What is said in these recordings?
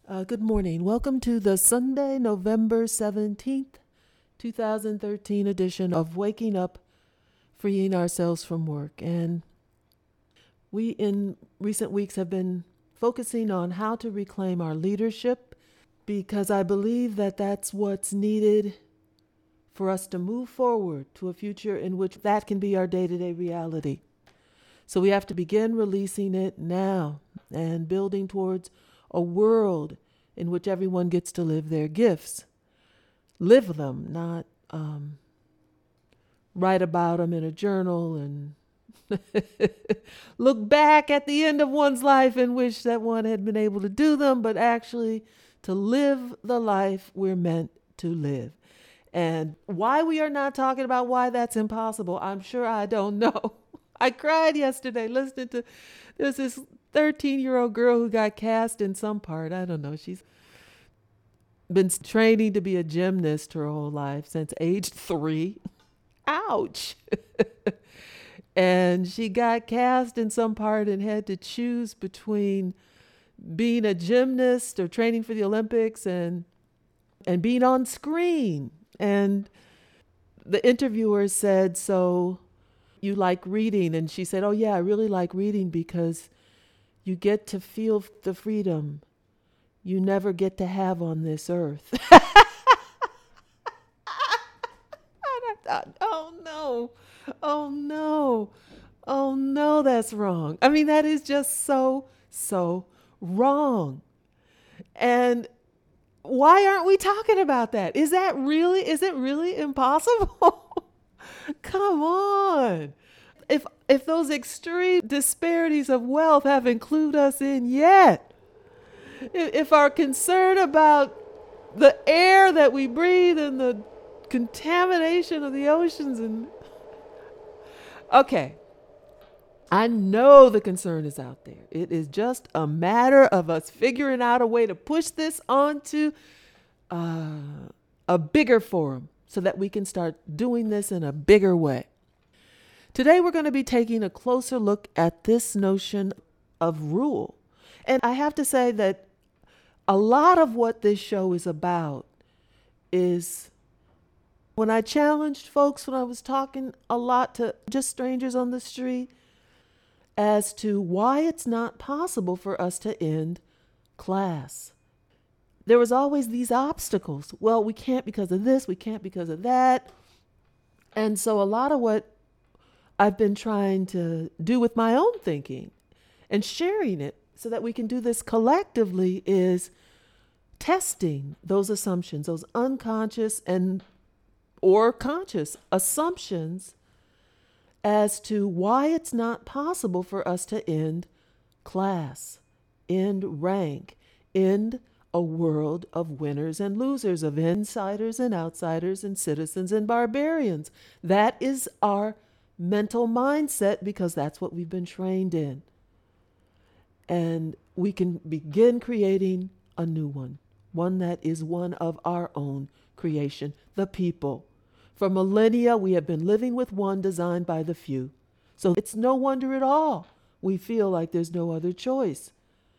Good morning. Welcome to the Sunday, November 17th, 2013 edition of Waking Up, Freeing Ourselves from Work. And we, in recent weeks, have been focusing on how to reclaim our leadership because I believe that that's what's needed for us to move forward to a future in which that can be our day-to-day reality. So we have to begin releasing it now and building towards a world in which everyone gets to live their gifts. Live them, not write about them in a journal and look back at the end of one's life and wish that one had been able to do them, but actually to live the life we're meant to live. And why we are not talking about why that's impossible, I'm sure I don't know. I cried yesterday listening to, there's this 13-year-old girl who got cast in some part. I don't know. She's been training to be a gymnast her whole life since age 3. Ouch. And she got cast in some part and had to choose between being a gymnast or training for the Olympics and being on screen. And the interviewer said, "So you like reading?" And she said, "Oh yeah, I really like reading because you get to feel the freedom you never get to have on this earth." I thought, oh no, oh no, oh no, that's wrong. I mean, that is just so wrong. And why aren't we talking about that? Is it really impossible? Come on. If those extreme disparities of wealth haven't clued us in yet, if our concern about the air that we breathe and the contamination of the oceans and okay, I know the concern is out there. It is just a matter of us figuring out a way to push this onto a bigger forum so that we can start doing this in a bigger way. Today, we're going to be taking a closer look at this notion of rule. And I have to say that a lot of what this show is about is when I challenged folks, when I was talking a lot to just strangers on the street, as to why it's not possible for us to end class. There was always these obstacles. Well, we can't because of this, we can't because of that. And so a lot of what I've been trying to do with my own thinking and sharing it so that we can do this collectively is testing those assumptions, those unconscious and or conscious assumptions as to why it's not possible for us to end class, end rank, end a world of winners and losers, of insiders and outsiders and citizens and barbarians. That is our mental mindset because that's what we've been trained in. And we can begin creating a new one that is one of our own creation, the people. For millennia, we have been living with one designed by the few. So it's no wonder at all we feel like there's no other choice.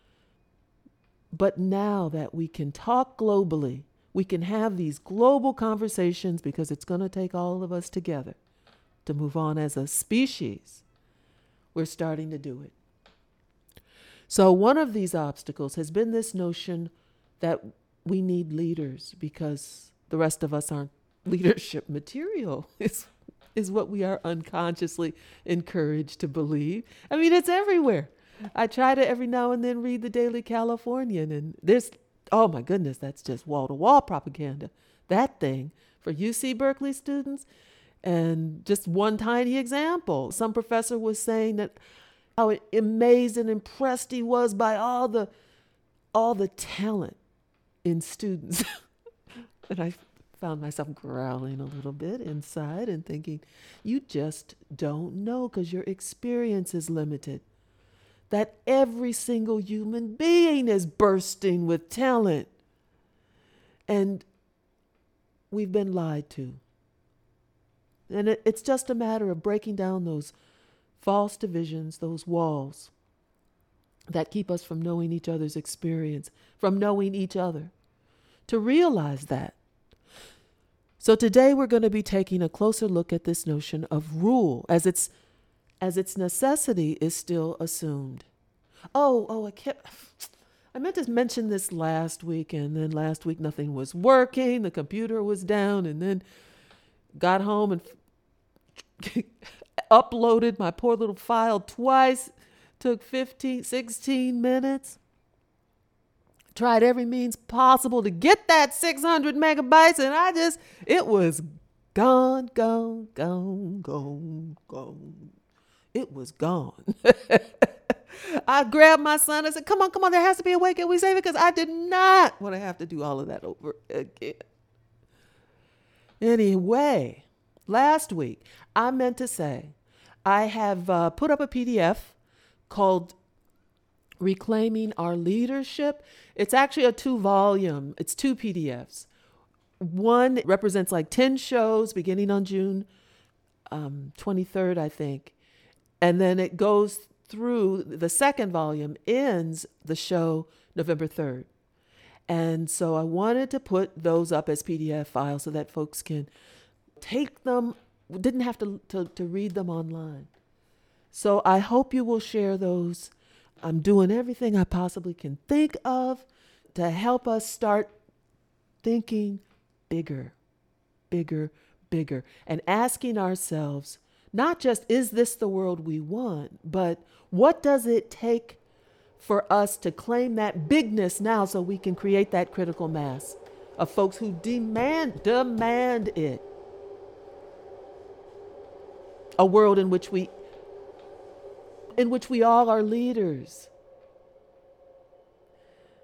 But now that we can talk globally, we can have these global conversations because it's going to take all of us together to move on as a species. We're starting to do it. So one of these obstacles has been this notion that we need leaders because the rest of us aren't leadership material is what we are unconsciously encouraged to believe. I mean, it's everywhere. I try to every now and then read the Daily Californian, and there's, oh my goodness, that's just wall-to-wall propaganda. That thing for UC Berkeley students. And just one tiny example. Some professor was saying that how amazed and impressed he was by all the talent in students. And I found myself growling a little bit inside and thinking, you just don't know because your experience is limited. That every single human being is bursting with talent. And we've been lied to. And it's just a matter of breaking down those false divisions, those walls, that keep us from knowing each other's experience, from knowing each other, to realize that. So today we're going to be taking a closer look at this notion of rule as its necessity is still assumed. I meant to mention this last week, and then last week nothing was working, the computer was down, and then got home and uploaded my poor little file twice, took 16 minutes. Tried every means possible to get that 600 megabytes, and it was gone. It was gone. I grabbed my son. I said, come on, there has to be a way. Can we save it? Because I did not want to have to do all of that over again. Anyway, last week, I meant to say, I have put up a PDF called Reclaiming Our Leadership. It's actually a 2-volume. It's 2 PDFs. One represents like 10 shows beginning on June 23rd, I think. And then it goes through, the second volume ends the show November 3rd. And so I wanted to put those up as PDF files so that folks can take them, didn't have to read them online. So I hope you will share those. I'm doing everything I possibly can think of to help us start thinking bigger, and asking ourselves, not just, is this the world we want, but what does it take for us to claim that bigness now so we can create that critical mass of folks who demand it. A world in which we all are leaders.